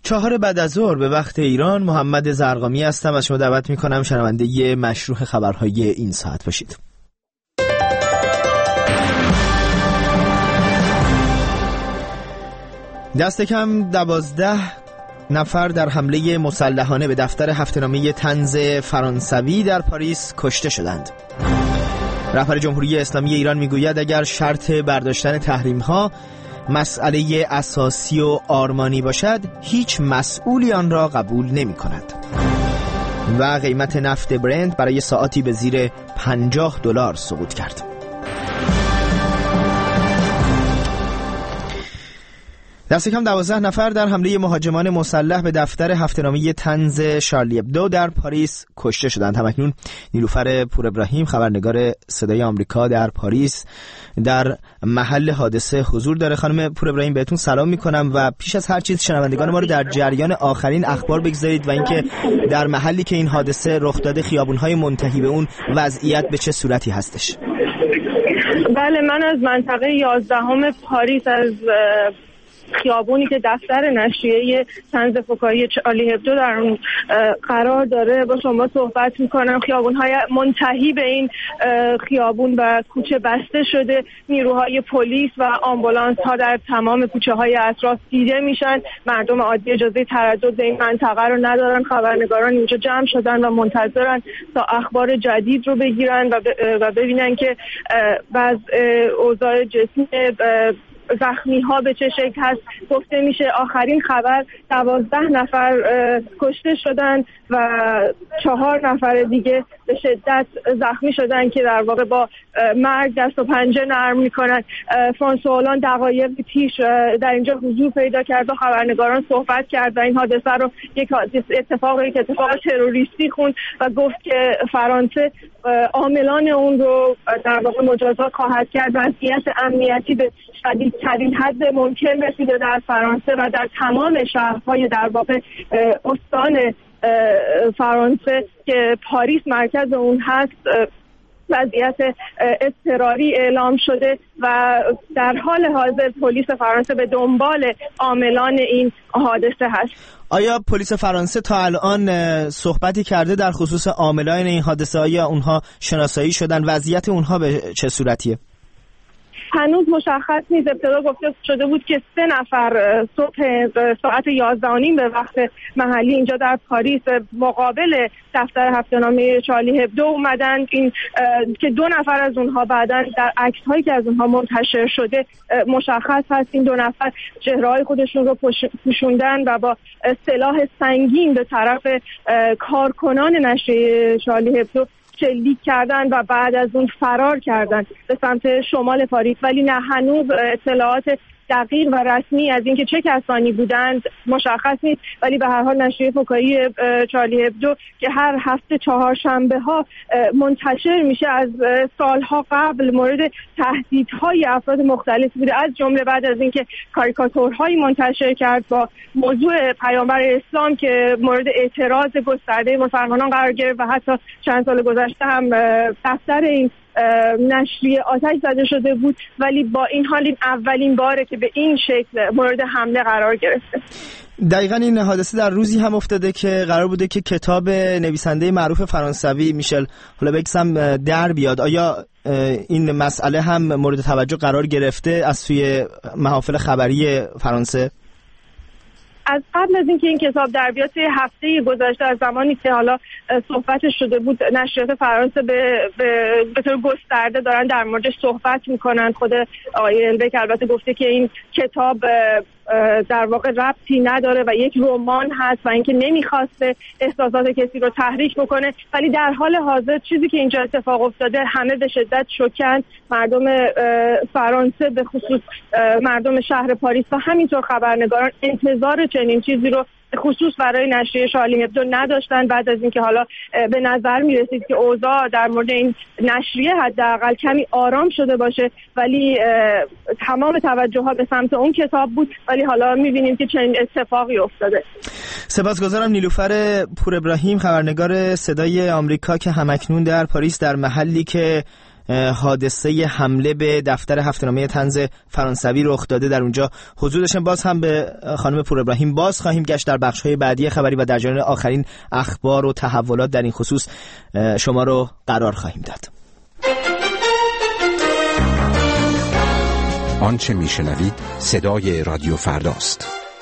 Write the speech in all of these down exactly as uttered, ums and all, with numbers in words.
چهار بعد از ظهر به وقت ایران، محمد زرقامی هستم. از شما دعوت میکنم شنونده ی مشروح خبرهای این ساعت باشید. دست کم دوازده نفر در حمله مسلحانه به دفتر هفته‌نامه طنز فرانسوی در پاریس کشته شدند. رهبر جمهوری اسلامی ایران میگوید اگر شرط برداشتن تحریم‌ها مسئله اساسی و آرمانی باشد، هیچ مسئولی آن را قبول نمی‌کند. و قیمت نفت برنت برای ساعتی به زیر پنجاه دلار سقوط کرد. دست کم دوازده نفر در حمله مهاجمان مسلح به دفتر هفته‌نامه طنز شارلی ابدو در پاریس کشته شدند. همکنون نیلوفر پور ابراهیم، خبرنگار صدای آمریکا در پاریس، در محل حادثه حضور داره. خانم پور ابراهیم، بهتون سلام میکنم و پیش از هر چیز شنوندگان ما رو در جریان آخرین اخبار بگذارید و اینکه در محلی که این حادثه رخ داده خیابون‌های منتهی به اون وضعیت به چه صورتی هستش؟ بله، من از منطقه یازدهم پاریس، از خیابونی که دفتر نشریه طنز فکاهی شارلی ابدو در اون قرار داره با شما صحبت میکنم. خیابون‌های منتهی به این خیابون و کوچه بسته شده. نیروهای پلیس و آمبولانس ها در تمام کوچه های اطراف دیده میشن. مردم عادی اجازه تردد به این منطقه رو ندارن. خبرنگاران اینجا جمع شدن و منتظرن تا اخبار جدید رو بگیرن و, ب... و ببینن که وضع اوضاع جسمی زخمی ها به چه شکل هست. گفته میشه آخرین خبر دوازده نفر کشته شدن و چهار نفر دیگه به شدت زخمی شدن که در واقع با مرگ دست و پنجه نرم میکنن. فرانسوا هولند دقایق پیش در اینجا حضور پیدا کرد و خبرنگاران صحبت کرد و این حادثه رو یک اتفاقی که اتفاق تروریستی خوند و گفت که فرانسه عاملان اون رو در واقع مجازات خواهد کرد. وضعیت امنیتی به شدیدترین حد ممکن رسیده در فرانسه و در تمام شهرهای در واقع استان فرانسه که پاریس مرکز اون هست وضعیت اضطراری اعلام شده و در حال حاضر پلیس فرانسه به دنبال عاملان این حادثه هست. آیا پلیس فرانسه تا الان صحبتی کرده در خصوص عاملان این حادثه؟ آیا اونها شناسایی شدن؟ وضعیت اونها به چه صورتیه؟ هنوز مشخص نیست. ابتدا گفته شده بود که سه نفر صبح ساعت یازده و نیم به وقت محلی اینجا در پاریس مقابل دفتر هفته‌نامه شارلی ابدو اومدن. این که دو نفر از اونها بعداً در عکس هایی که از اونها منتشر شده مشخص هست این دو نفر چهره‌های خودشون رو پوشوندن و با سلاح سنگین به طرف کارکنان نشریه شارلی ابدو شلیک کردن و بعد از اون فرار کردن به سمت شمال پاریس. ولی نه، هنوز اطلاعات دقیق و رسمی از اینکه چه کسانی بودند مشخص نیست. ولی به هر حال نشریه فکاهی شارلی ابدو که هر هفته چهارشنبه ها منتشر میشه از سالها قبل مورد تهدیدهای افراد مختلف بوده، از جمله بعد از اینکه کاریکاتورهایی منتشر کرد با موضوع پیامبر اسلام که مورد اعتراض گسترده مسلمانان قرار گرفت و حتی چند سال گذشته هم دفتر این نشریه آتش زده شده بود. ولی با این حال این اولین باره که به این شکل مورد حمله قرار گرفته. دقیقاً این حادثه در روزی هم افتاده که قرار بوده که کتاب نویسنده معروف فرانسوی میشل هولبکس هم در بیاد. آیا این مسئله هم مورد توجه قرار گرفته از سوی محافل خبری فرانسه؟ از قبل از اینکه این کتاب در بیاد هفته گذشته، از زمانی که حالا صحبتش شده بود، نشریات فرانسه به به, به طور گسترده دارن در موردش صحبت میکنن. خود آقای هولبک البته گفته که این کتاب در واقع ربطی نداره و یک رمان هست و اینکه نمیخواسته احساسات کسی رو تحریک بکنه. ولی در حال حاضر چیزی که اینجا اتفاق افتاده همه به شدت شوکن. مردم فرانسه به خصوص مردم شهر پاریس و همینطور خبرنگاران انتظار چنین چیزی رو خصوص برای نشریه شارلی ابدو نداشتن. بعد از اینکه حالا به نظر میرسید که اوضاع در مورد این نشریه حداقل کمی آرام شده باشه، ولی تمام توجه ها به سمت اون کتاب بود. ولی حالا میبینیم که چنین اتفاقی افتاده. سپاسگزارم نیلوفر پور ابراهیم، خبرنگار صدای آمریکا که همکنون در پاریس در محلی که حادثه حمله به دفتر هفته‌نامه طنز فرانسوی رخ داده در اونجا حضور داشتن. باز هم به خانم پور ابراهیم باز خواهیم گشت در بخش‌های بعدی خبری و در جریان آخرین اخبار و تحولات در این خصوص شما رو قرار خواهیم داد. آنچه میشنوید صدای رادیو فرداست.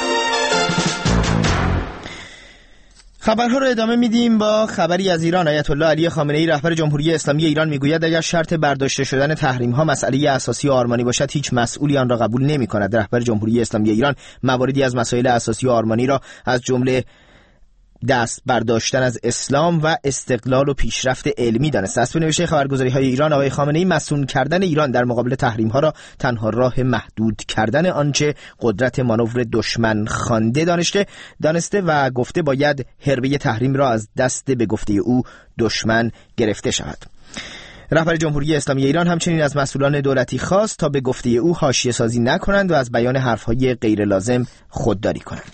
خبرها رو ادامه میدیم با خبری از ایران. آیت الله علی خامنه‌ای رهبر جمهوری اسلامی ایران میگوید اگر شرط برداشته شدن تحریم ها مسئله اساسی و آرمانی باشد هیچ مسئولی آن را قبول نمی‌کند. رهبر جمهوری اسلامی ایران مواردی از مسائل اساسی و آرمانی را از جمله دست برداشتن از اسلام و استقلال و پیشرفت علمی دانست. از نوشته خبرگزاری‌های ایران آقای خامنه‌ای مسئول کردن ایران در مقابل تحریم‌ها را تنها راه محدود کردن آنچه قدرت مانور دشمن خوانده دانسته دانسته و گفته باید حربه تحریم را از دست به گفته او دشمن گرفته شود. رهبر جمهوری اسلامی ایران همچنین از مسئولان دولتی خواست تا به گفته او حاشیه سازی نکنند و از بیان حرف‌های غیر لازم خودداری کنند.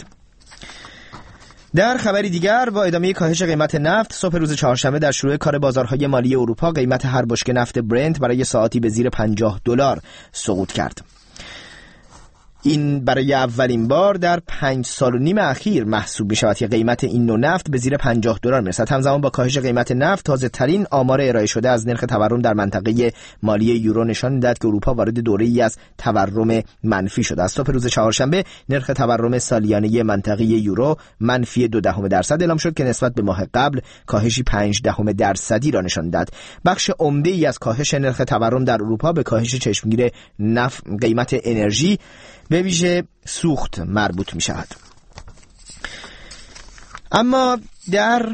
در خبری دیگر با ادامه کاهش قیمت نفت، صبح روز چهارشنبه در شروع کار بازارهای مالی اروپا قیمت هر بشکه نفت برنت برای ساعتی به زیر پنجاه دلار سقوط کرد. این برای اولین بار در پنج سال و نیم اخیر محسوب می شود که قیمت این نوع نفت به زیر پنجاه دلار میرسد. همزمان با کاهش قیمت نفت، تازه ترین آمار ارائه شده از نرخ تورم در منطقه مالی یورو نشان می‌دهد که اروپا وارد دوره‌ای از تورم منفی شده است. صبح روز چهارشنبه نرخ تورم سالیانه منطقه یورو منفی دو دهم درصد اعلام شد که نسبت به ماه قبل کاهشی پنج دهم درصدی را نشان داد. بخش عمده‌ای از کاهش نرخ تورم در اروپا به کاهش چشمگیر نفت قیمت انرژی به ویژه سوخت مربوط می شود. اما در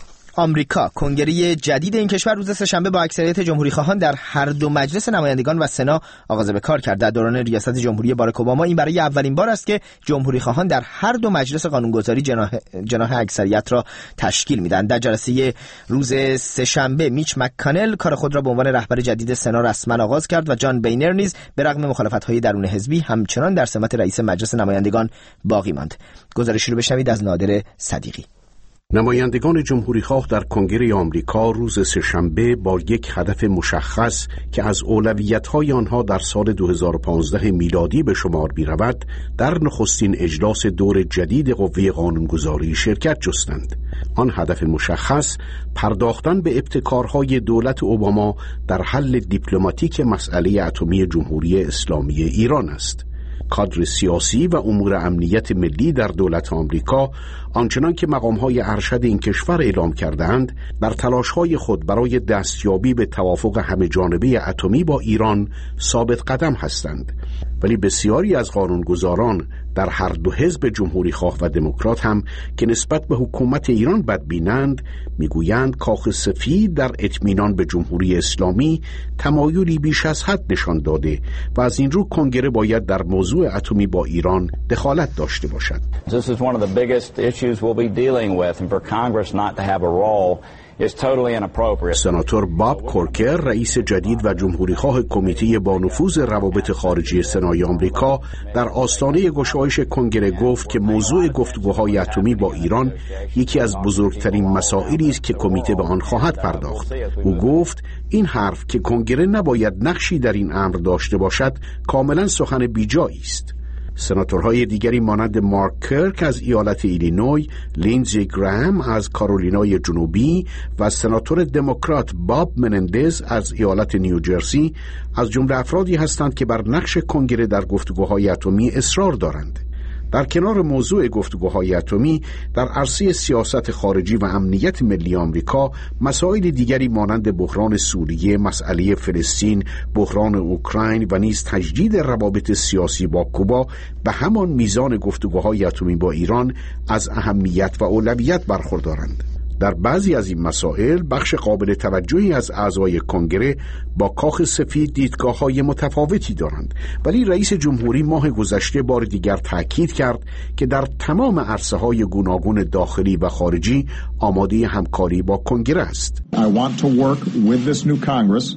آمریکا کنگره جدید این کشور روز سه‌شنبه با اکثریت جمهوری خواهان در هر دو مجلس نمایندگان و سنا آغاز به کار کرد. در دوران ریاست جمهوری باراک اوباما این برای اولین بار است که جمهوری خواهان در هر دو مجلس قانونگذاری جناح جناح اکثریت را تشکیل میدن. در جلسه روز سه‌شنبه میچ مک‌کانل کار خود را به عنوان رهبر جدید سنا رسما آغاز کرد و جان بینر نیز به رغم مخالفت‌های درون حزبی همچنان در سمت رئیس مجلس نمایندگان باقی ماند. گزارشی رو بشنوید از نادر صدیقی. نمایندگان جمهوری‌خواه در کنگره آمریکا روز سه‌شنبه با یک هدف مشخص که از اولویت‌های آنها در سال دو هزار و پانزده میلادی به شمار می‌رود، در نخستین اجلاس دور جدید قوه قانونگذاری شرکت جستند. آن هدف مشخص پرداختن به ابتکارهای دولت اوباما در حل دیپلماتیک مسئله اتمی جمهوری اسلامی ایران است. کادر سیاسی و امور امنیت ملی در دولت آمریکا آنچنان که مقام‌های ارشد این کشور اعلام کردند در تلاش‌های خود برای دستیابی به توافق همه‌جانبه اتمی با ایران ثابت قدم هستند، ولی بسیاری از قانونگذاران در هر دو حزب جمهوری خواه و دموکرات هم که نسبت به حکومت ایران بدبینند میگویند کاخ سفید در اطمینان به جمهوری اسلامی تمایلی بیش از حد نشان داده و از این رو کنگره باید در موضوع اتمی با ایران دخالت داشته باشد. This is one of the biggest issues we'll be dealing with, and for Congress not to have a role is totally inappropriate. سناتور باب کورکر رئیس جدید و جمهوریخواه کمیته با نفوذ روابط خارجی سنای آمریکا در آستانه گشایش کنگره گفت که موضوع گفتگوهای اتمی با ایران یکی از بزرگترین مسائلی است که کمیته به آن خواهد پرداخت. او گفت این حرف که کنگره نباید نقشی در این امر داشته باشد کاملا سخن بیجایی است. سناتورهای دیگری مانند مارک کرک از ایالت ایلینوی، لینزی گرام از کارولینای جنوبی و سناتور دموکرات باب منندز از ایالت نیوجرسی از جمله افرادی هستند که بر نقش کنگره در گفتگوهای اتمی اصرار دارند. در کنار موضوع گفتگوهای اتمی در عرصه سیاست خارجی و امنیت ملی آمریکا مسائل دیگری مانند بحران سوریه، مسئله فلسطین، بحران اوکراین و نیز تجدید روابط سیاسی با کوبا به همان میزان گفتگوهای اتمی با ایران از اهمیت و اولویت برخوردارند. در بعضی از این مسائل بخش قابل توجهی از اعضای کنگره با کاخ سفید دیدگاه‌های متفاوتی دارند، ولی رئیس جمهوری ماه گذشته بار دیگر تأکید کرد که در تمام عرصه‌های گوناگون داخلی و خارجی آماده همکاری با کنگره است. I want to work with this new Congress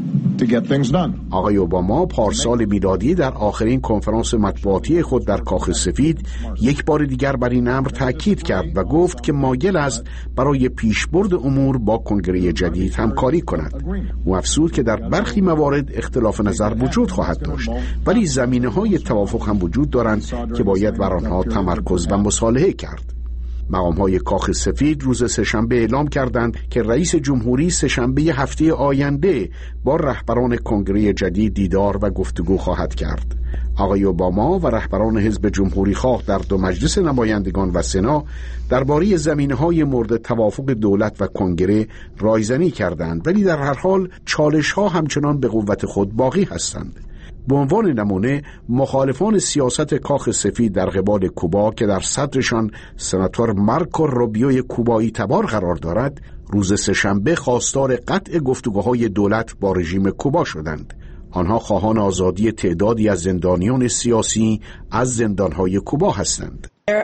to get things done. آقای اوباما پارسال میلادی در آخرین کنفرانس مطبوعاتی خود در کاخ سفید یک بار دیگر بر این امر تاکید کرد و گفت که مایل است برای پیشبرد امور با کنگره جدید همکاری کند. او افزود که در برخی موارد اختلاف نظر وجود خواهد داشت، ولی زمینه‌های توافق هم وجود دارند که باید بر آنها تمرکز و مصالحه کرد. مقام‌های کاخ سفید روز سه‌شنبه اعلام کردند که رئیس جمهوری سه‌شنبه هفته آینده با رهبران کنگره جدید دیدار و گفتگو خواهد کرد. آقای اوباما و رهبران حزب جمهوری خواه در دو مجلس نمایندگان و سنا درباره زمینه‌های مورد توافق دولت و کنگره رایزنی کردند، ولی در هر حال چالش‌ها همچنان به قوت خود باقی هستند. به عنوان نمونه مخالفان سیاست کاخ سفید در قبال کوبا که در صدرشان سناتور مارکو روبیو کوبایی تبار قرار دارد، روز سه‌شنبه خواستار قطع گفتگوهای دولت با رژیم کوبا شدند. آنها خواهان آزادی تعدادی از زندانیان سیاسی از زندانهای کوبا هستند.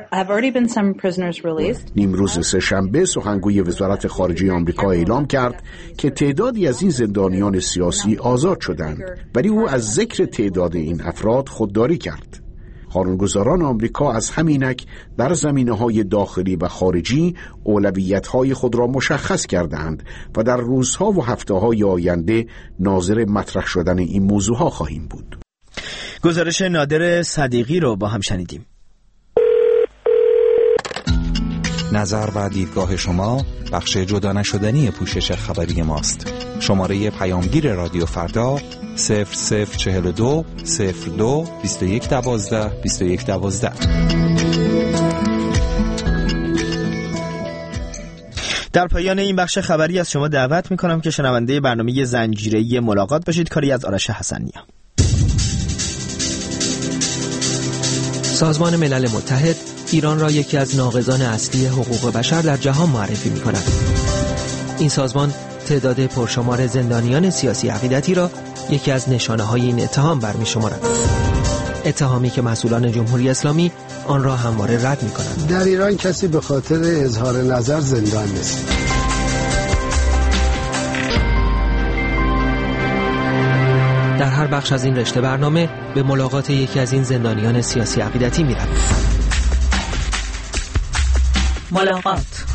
نیمروز سه‌شنبه سخنگوی وزارت خارجه آمریکا اعلام کرد که تعدادی از این زندانیان سیاسی آزاد شدند، ولی او از ذکر تعداد این افراد خودداری کرد. قانونگذاران آمریکا از همینک در زمینه‌های داخلی و خارجی اولویت‌های خود را مشخص کردند و در روزها و هفته‌های آینده ناظر مطرح شدن این موضوعها خواهیم بود. گزارش نادر صدیقی رو با هم شنیدیم. نظر و دیدگاه شما بخش جدا نشدنی پوشش خبری ماست. شماره پیامگیر رادیو فردا صفر صفر چهل و دو صفر دو بیست و یک دوازده بیست و یک دوازده. در پایان این بخش خبری از شما دعوت میکنم که شنونده برنامه زنجیره‌ای ملاقات باشید، کاری از آرش حسنیه. سازمان ملل متحد ایران را یکی از ناقضان اصلی حقوق بشر در جهان معرفی می کند. این سازمان تعداد پرشمار زندانیان سیاسی عقیدتی را یکی از نشانه‌های این اتهام برمی شمارد. اتهامی که مسئولان جمهوری اسلامی آن را همواره رد می کنند. در ایران کسی به خاطر اظهار نظر زندان نیست. در هر بخش از این رشته برنامه به ملاقات یکی از این زندانیان سیاسی عقیدتی می رویم. ملاقات.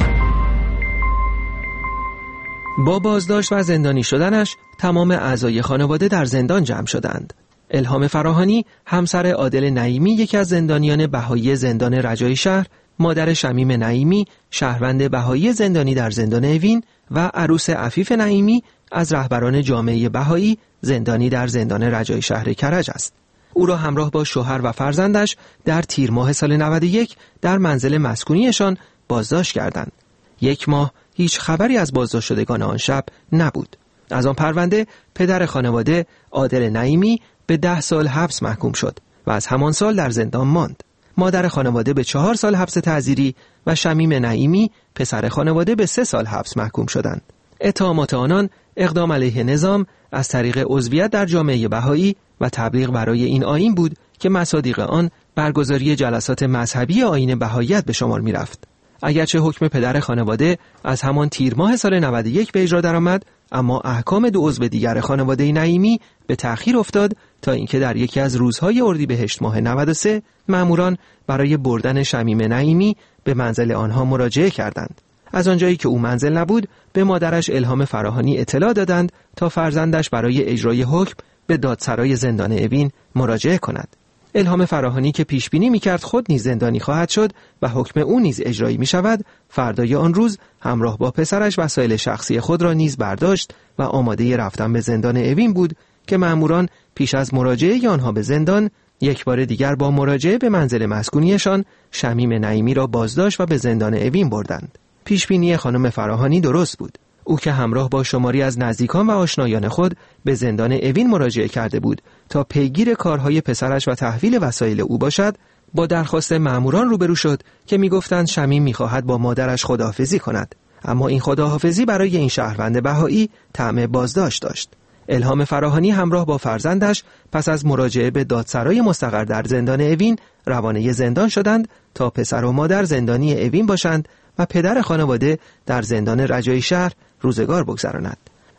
با بازداشت و زندانی شدنش تمام اعضای خانواده در زندان جمع شدند. الهام فراهانی همسر عادل نعیمی یکی از زندانیان بهایی زندان رجایی شهر، مادر شمیم نعیمی شهروند بهایی زندانی در زندان اوین و عروس عفیف نعیمی از رهبران جامعه بهایی زندانی در زندان رجایی شهر کرج است. او را همراه با شوهر و فرزندش در تیر ماه سال نود و یک در منزل مسکونیشان بازداشت کردند. یک ماه هیچ خبری از بازداشت شدگان آن شب نبود. از آن پرونده پدر خانواده عادل نعیمی به ده سال حبس محکوم شد و از همان سال در زندان ماند. مادر خانواده به چهار سال حبس تعزیری و شمیم نعیمی پسر خانواده به سه سال حبس محکوم شدند. اتهامات آنان اقدام علیه نظام از طریق عضویت در جامعه بهایی و تبلیغ برای این آیین بود که مصادیق آن برگزاری جلسات مذهبی آیین بهاییت به شمار می رفت. اگرچه حکم پدر خانواده از همان تیر ماه سال نود و یک به اجرا درآمد، اما احکام دو عضو دیگر خانواده نعیمی به تأخیر افتاد تا اینکه در یکی از روزهای اردیبهشت ماه نود و سه ماموران برای بردن شمیم نعیمی به منزل آنها مراجعه کردند. از آنجایی که او منزل نبود، به مادرش الهام فراهانی اطلاع دادند تا فرزندش برای اجرای حکم به دادسرای زندان اوین مراجعه کند. الهام فراهانی که پیش بینی می‌کرد خود نیز زندانی خواهد شد و حکم او نیز اجرایی می‌شود، فردای آن روز همراه با پسرش وسایل شخصی خود را نیز برداشت و آماده رفتن به زندان اوین بود که ماموران پیش از مراجعه آنها به زندان یک بار دیگر با مراجعه به منزل مسکونیشان شمیم نعیمی را بازداشت و به زندان اوین بردند. پیش بینی خانم فراهانی درست بود. او که همراه با شماری از نزدیکان و آشنایان خود به زندان اوین مراجعه کرده بود تا پیگیر کارهای پسرش و تحویل وسایل او باشد، با درخواست ماموران روبرو شد که میگفتند شمیم میخواهد با مادرش خداحافظی کند، اما این خداحافظی برای این شهروند بهایی طعم بازداشت داشت. الهام فراهانی همراه با فرزندش پس از مراجعه به دادسرای مستقر در زندان اوین روانه زندان شدند تا پسر و مادر زندانی اوین باشند و پدر خانواده در زندان رجایی شهر روزگار بگذراند.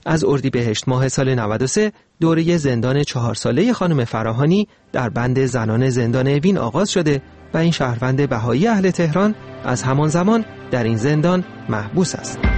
از اردیبهشت ماه سال نود و سه دوره زندان چهار ساله خانم فراهانی در بند زنان زندان اوین آغاز شده و این شهروند بهایی اهل تهران از همان زمان در این زندان محبوس است.